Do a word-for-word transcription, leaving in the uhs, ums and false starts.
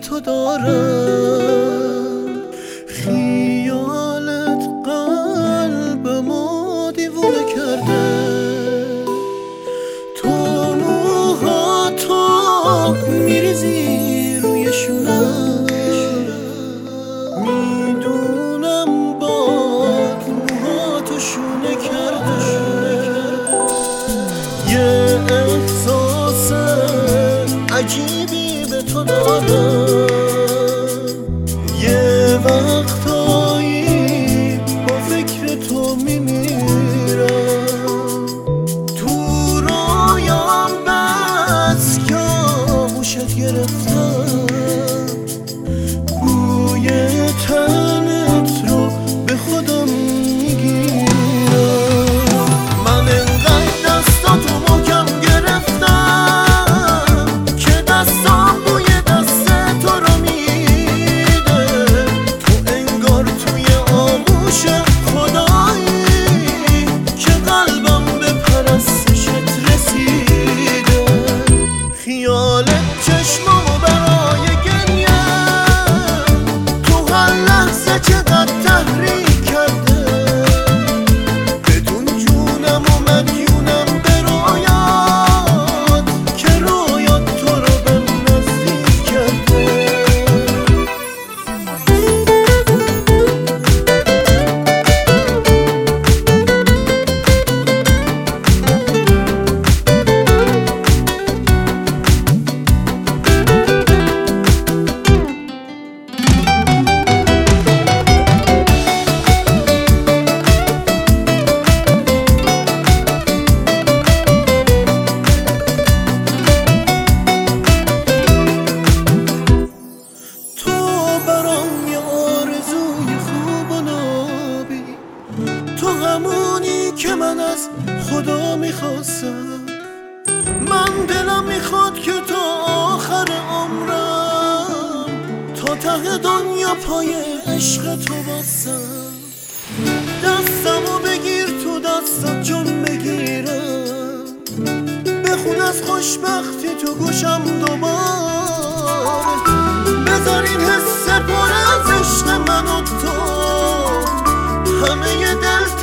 تو دارم، خیالت قلبمو دیوونه کرده، تو موهاتو میریزی روی شونم، میدونم باد موهاتو شونه کرده، یه احساس عجیبی به تو دارم، یه وقتایی با فکر تو میمیرم، تو رویام بس که آغوشت گرفتم، بوی تنت رو به خودم میگیرم، من انقدر دستاتو محکم گرفتم که دستام بوی دست تو رو میده، تو انگار توی آغوش خدایی که قلبم به پرستشت رسیده، خیالت چشمامو برای گریه تو هر لحظه چقدر تحریک کرده، بدون جونم و مدیونم به رویات که رویات تو رو به نزدیک کرده. تو همونی که من از خدا میخواستم، من دلم میخواد که تا آخر عمرم تا ته دنیا پای عشق تو باسم، دستمو بگیر تو دستم جون بگیرم، بخون از خوشبختی تو گوشم دوباره، بذار این حس پر از عشق من و تو همه دل